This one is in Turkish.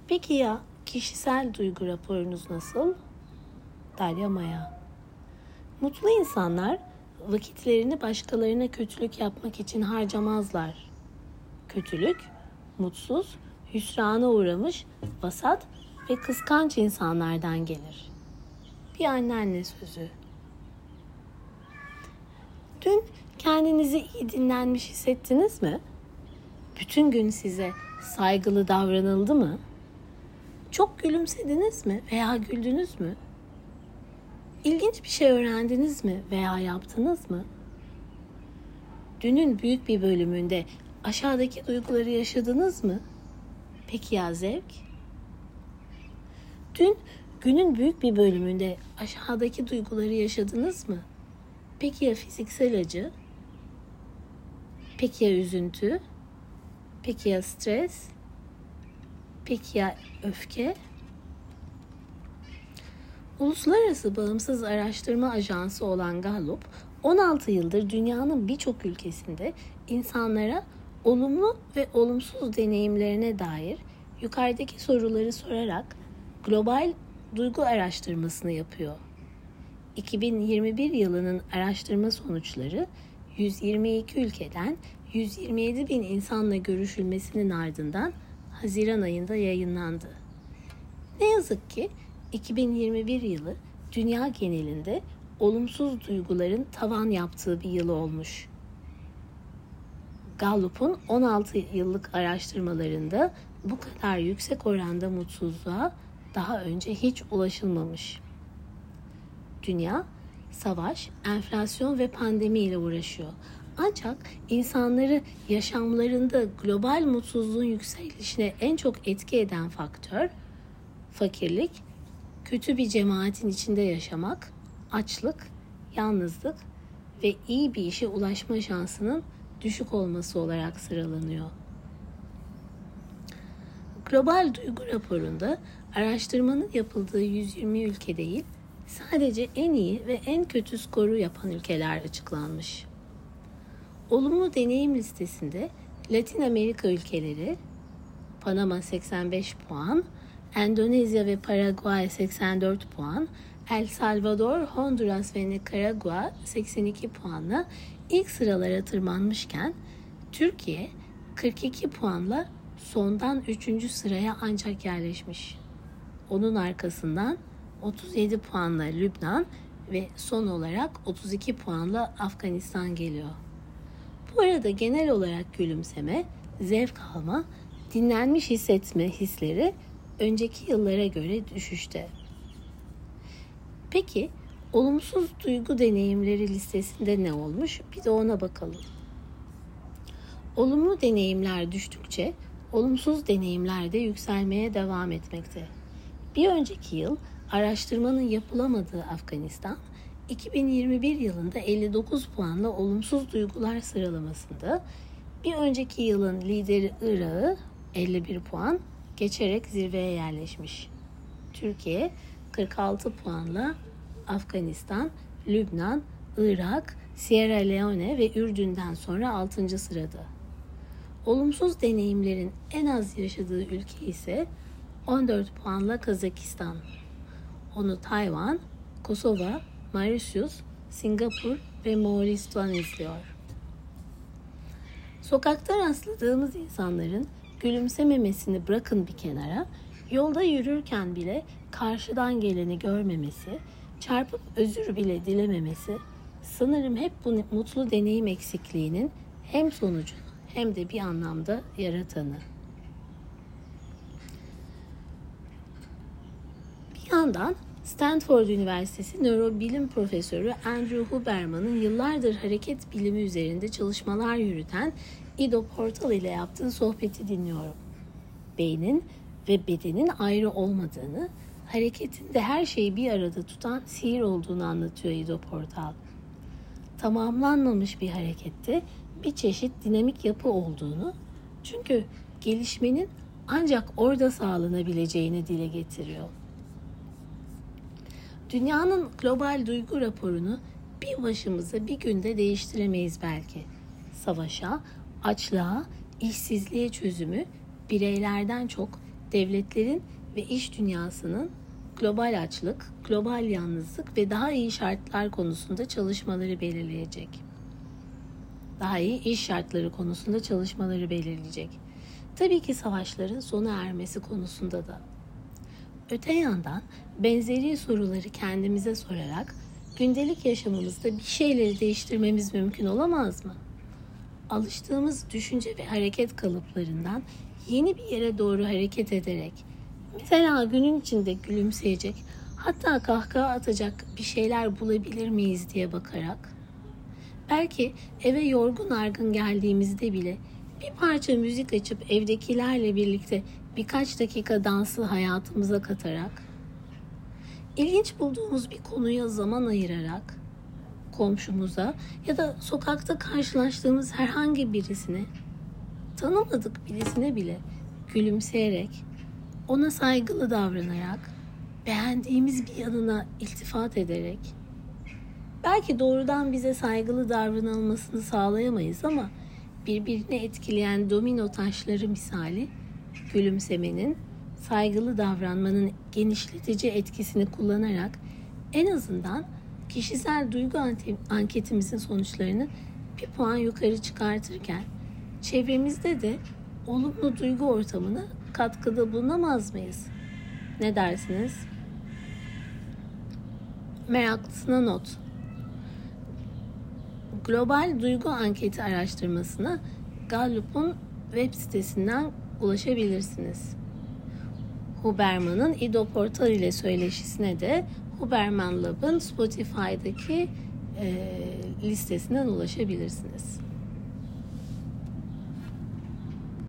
Peki ya kişisel duygu raporunuz nasıl? Dalya Maya. Mutlu insanlar vakitlerini başkalarına kötülük yapmak için harcamazlar. Kötülük, mutsuz, hüsrana uğramış, vasat ve kıskanç insanlardan gelir. Bir anneanne sözü. Dün kendinizi iyi dinlenmiş hissettiniz mi? Bütün gün size saygılı davranıldı mı? Çok gülümsediniz mi veya güldünüz mü? İlginç bir şey öğrendiniz mi veya yaptınız mı? Dünün büyük bir bölümünde aşağıdaki duyguları yaşadınız mı? Peki ya zevk? Dün günün büyük bir bölümünde aşağıdaki duyguları yaşadınız mı? Peki ya fiziksel acı? Peki ya üzüntü? Peki ya stres? Peki ya öfke? Uluslararası Bağımsız Araştırma Ajansı olan Gallup, 16 yıldır dünyanın birçok ülkesinde insanlara olumlu ve olumsuz deneyimlerine dair yukarıdaki soruları sorarak global duygu araştırmasını yapıyor. 2021 yılının araştırma sonuçları 122 ülkeden 127 bin insanla görüşülmesinin ardından Haziran ayında yayınlandı. Ne yazık ki 2021 yılı dünya genelinde olumsuz duyguların tavan yaptığı bir yıl olmuş. Gallup'un 16 yıllık araştırmalarında bu kadar yüksek oranda mutsuzluğa daha önce hiç ulaşılmamış. Dünya, savaş, enflasyon ve pandemi ile uğraşıyor. Ancak insanları yaşamlarında global mutsuzluğun yükselişine en çok etki eden faktör, fakirlik, kötü bir cemaatin içinde yaşamak, açlık, yalnızlık ve iyi bir işe ulaşma şansının düşük olması olarak sıralanıyor. Global duygu raporunda araştırmanın yapıldığı 120 ülke değil, sadece en iyi ve en kötü skoru yapan ülkeler açıklanmış. Olumlu deneyim listesinde Latin Amerika ülkeleri, Panama 85 puan, Endonezya ve Paraguay 84 puan, El Salvador, Honduras ve Nikaragua 82 puanla ilk sıralara tırmanmışken Türkiye 42 puanla sondan 3. sıraya ancak yerleşmiş. Onun arkasından 37 puanla Lübnan ve son olarak 32 puanla Afganistan geliyor. Bu arada genel olarak gülümseme, zevk alma, dinlenmiş hissetme hisleri önceki yıllara göre düşüşte. Peki olumsuz duygu deneyimleri listesinde ne olmuş? Bir de ona bakalım. Olumlu deneyimler düştükçe olumsuz deneyimler de yükselmeye devam etmekte. Bir önceki yıl araştırmanın yapılamadığı Afganistan, 2021 yılında 59 puanla olumsuz duygular sıralamasında, bir önceki yılın lideri Irak'ı 51 puan geçerek zirveye yerleşmiş. Türkiye 46 puanla Afganistan, Lübnan, Irak, Sierra Leone ve Ürdün'den sonra 6. sırada. Olumsuz deneyimlerin en az yaşadığı ülke ise 14 puanla Kazakistan. Onu Tayvan, Kosova, Mauritius, Singapur ve Moğolistan izliyor. Sokakta rastladığımız insanların gülümsememesini bırakın bir kenara, yolda yürürken bile karşıdan geleni görmemesi, çarpıp özür bile dilememesi, sanırım hep bu mutlu deneyim eksikliğinin hem sonucunu hem de bir anlamda yaratanı. Bir yandan Stanford Üniversitesi Nörobilim Profesörü Andrew Huberman'ın yıllardır hareket bilimi üzerinde çalışmalar yürüten Ido Portal ile yaptığı sohbeti dinliyorum. Beynin ve bedenin ayrı olmadığını, hareketin de her şeyi bir arada tutan sihir olduğunu anlatıyor Ido Portal. Tamamlanmamış bir harekette bir çeşit dinamik yapı olduğunu, çünkü gelişmenin ancak orada sağlanabileceğini dile getiriyor. Dünyanın global duygu raporunu bir başımıza bir günde değiştiremeyiz belki. Savaşa, açlığa, işsizliğe çözümü bireylerden çok devletlerin ve iş dünyasının global açlık, global yalnızlık ve daha iyi şartlar konusunda çalışmaları belirleyecek. Daha iyi iş şartları konusunda çalışmaları belirleyecek. Tabii ki savaşların sona ermesi konusunda da. Öte yandan benzeri soruları kendimize sorarak gündelik yaşamımızda bir şeyleri değiştirmemiz mümkün olamaz mı? Alıştığımız düşünce ve hareket kalıplarından yeni bir yere doğru hareket ederek, mesela günün içinde gülümseyecek, hatta kahkaha atacak bir şeyler bulabilir miyiz diye bakarak, belki eve yorgun argın geldiğimizde bile bir parça müzik açıp evdekilerle birlikte birkaç dakika dansı hayatımıza katarak, ilginç bulduğumuz bir konuya zaman ayırarak, komşumuza ya da sokakta karşılaştığımız herhangi birisine, tanımadık birisine bile gülümseyerek, ona saygılı davranarak, beğendiğimiz bir yanına iltifat ederek, belki doğrudan bize saygılı davranılmasını sağlayamayız ama birbirini etkileyen domino taşları misali gülümsemenin, saygılı davranmanın genişletici etkisini kullanarak en azından kişisel duygu anketimizin sonuçlarını bir puan yukarı çıkartırken çevremizde de olumlu duygu ortamına katkıda bulunamaz mıyız? Ne dersiniz? Meraklısına not. Global duygu anketi araştırmasına Gallup'un web sitesinden ulaşabilirsiniz. Huberman'ın İdo Portal ile söyleşisine de Huberman Lab'ın Spotify'daki listesinden ulaşabilirsiniz.